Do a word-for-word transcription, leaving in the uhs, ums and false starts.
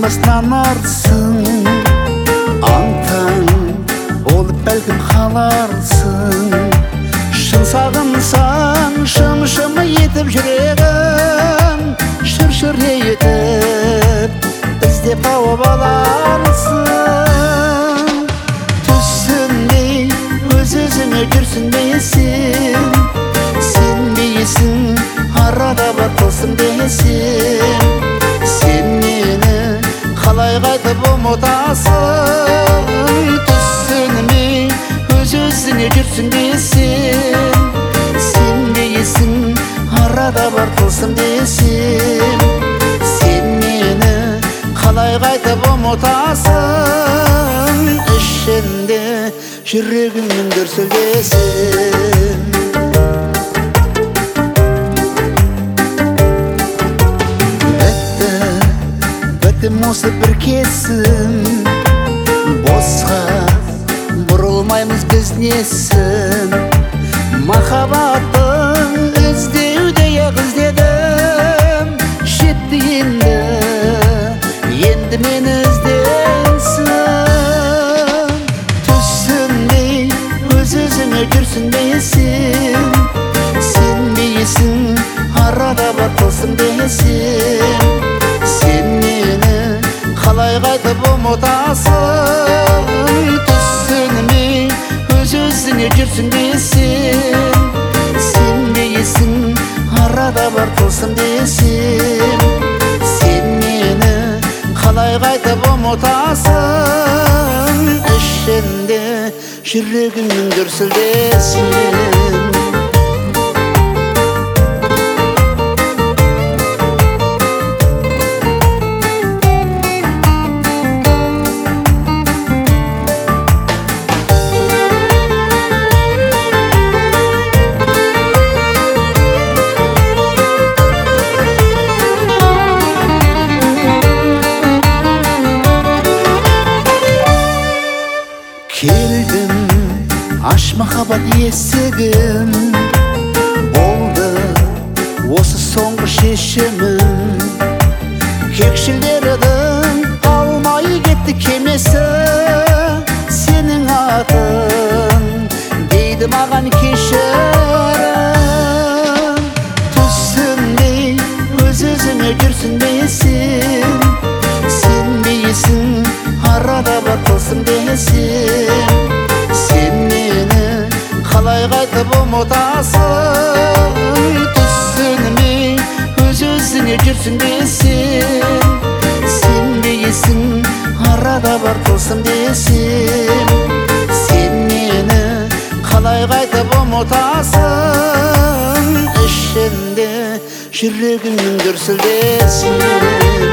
нанарсың, аңтаң болып бәлкім қаларсың. Шын сағынсаң, шым-шым етіп жүрегім, шыр-шыр етіп іздеп тауып аларсың. Түсінбей өз-өзіңе жүрсінбесің, сенбейсің арада бар тылсым десем. Сен мені қалай қайтып ұмытасың? Түсінбей өз-өзіңе жүрсінбесің, сенбейсің арада бар тылсым десем. Сен мені қалай қайтып ұмытасың? Ішінде жүрегіңнің дүрсілдесін. Осы бір кесім, босқа бұрылмаймыз біз несін. Махаббаттың іздеудей-ақ іздедім, жетті енді, енді мені ізденсін. Түсінбей өз-өзіңе жүрсінбесің, сенбейсің арада бар тылсым десем. Сен мені қалай қайтып ұмытасың? Түсінбей өз-өзіңе жүрсінбесің, сенбейсің арада бар тылсым десем. Сен мені қалай қайтып ұмытасың? Ішінде жүрегіңнің дүрсілдесін. Келдім, аш махаббат есігім, болды осы соңғы шешімім. Кекшілдердің алмай кетті кемесі, сенің атын дейді маған кешірім. Түсінбей өз-өзіңе жүрсінбесің, сенбейсің арада бар тылсым десем. Сен мені қалай қайтып ұмытасың? Түсінбей өз-өзіңе жүрсінбесің, сенбейсің арада бар тылсым десем. Сен мені қалай қайтып ұмытасың? Ішінде жүрегіңнің дүрсілдесін.